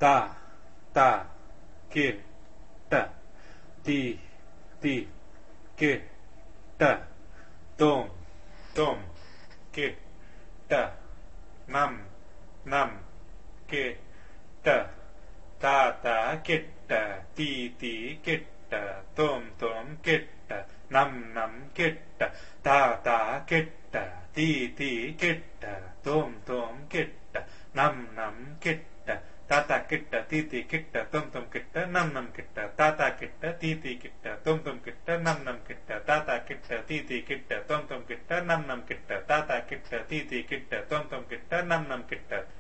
ತಾ ತಾ ಕಿ ಟ ತಿ ತಿ ಕಿ ಟ ತೋಂ ತೋಂ ಕಿ ಟ ನಂ ನಂ ಕಿ ಟ ತಾ ತಾ ಕಿಟ್ಟ ತೀ ತೀ ಕಿಟ್ಟ ತೋಂ ತೋಂ ಕಿಟ್ಟ ನಂ ನಂ ಕಿಟ್ಟ ತಾ ತಾ ಕಿಟ್ಟ ತೀ ತೀ ಕಿಟ್ಟ ತೋಂ ತೋಂ ಕಿಟ್ಟ ನಂ ನಂ ಕಿಟ್ಟ ತಾತ ಕಿಟ್ಟ ತೀತಿ ಕಿಟ್ಟ ತೊಂ ತೊಂ ಕಿಟ್ಟ ನಂ ನಂ ಕಿಟ್ಟ ತಾತ ಕಿಟ್ಟ ತೀತಿ ಕಿಟ್ಟ ತೊಂ ತೊಂ ಕಿಟ್ಟ ನಂ ನಂ ಕಿಟ್ಟ ತಾತ ಕಿಟ್ಟ ತೀತಿ ಕಿಟ್ಟ ತೊಂ ತೊಂ ಕಿಟ್ಟ ನಂ ನಂ ಕಿಟ್ಟ ತಾತ ಕಿಟ್ಟ ತೀತಿ ಕಿಟ್ಟ ತೊಂ ತೊಂ ಕಿಟ್ಟ ನಂ ನಂ ಕಿಟ್ಟ